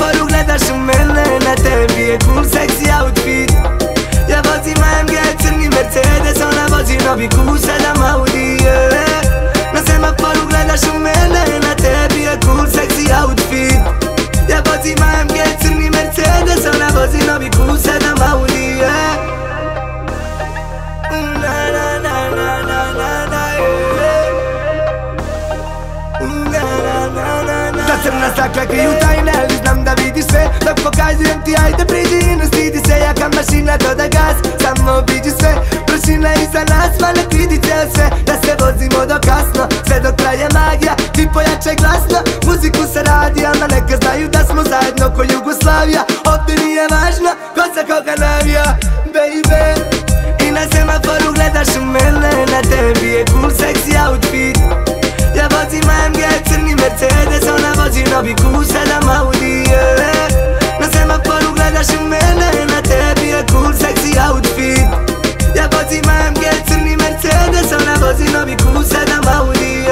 semaforu gledaš u mene, na tebi je cool sexy outfit. Ja vozim AMG crni Mercedes, ona vozi novi Q7 Audi. Na semaforu gledaš u mene, na tebi je cool sexy outfit. Ja vozim AMG crni Mercedes, ona vozi novi Q7 Audi. Da crna stakla kriju tajne, ali znam da vidiš sve. Dok pokazujem ti, ajde priđi i ne stidi se. Jaka mašina, doda gas, samo obiđi sve. Prašina iza nas, ma nek vidi ceo sve. Da se vozimo do kasno, sve dok traje magija. Ti pojačaj glasno, muziku sa radijama. Neka znaju da smo zajedno ko Jugoslavija. Ovdje nije važno, ko sa koga navija, baby. I na semaforu gledaš u mene, na tebi je cool sexy outfit. Ja vozim AMG crni Mercedes, ona vozi novi Q7 Audi. Na semaforu gledaš u mene, na tebi je cool sexy outfit. Ja vozim AMG crni Mercedes, ona vozi novi Q7 Audi.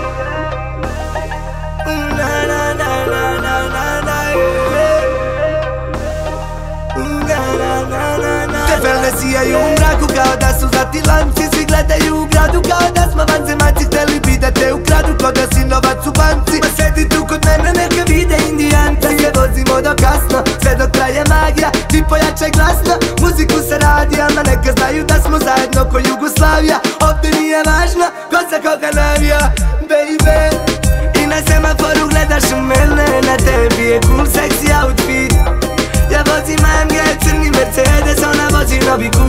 Te felne sijaju u mraku kao da su zati lanci. Svi gledaju u gradu kao da smo vanzemaci. Hteli bi da te ukradu ko da si novac u banci. Ma sedi tu kod mene neka vide indijanci. Da se vozimo do kasno, sve dok traje magija. Ti pojačaj glasno, muziku sa radijama. Neka znaju da smo zajedno ko Jugoslavija. Ovdje nije važno, ko sa koga navija, baby. I na semaforu gledaš u mene, na tebi je cool sexy outfit. Ja vozim AMG crni Mercedes, ona vozi novi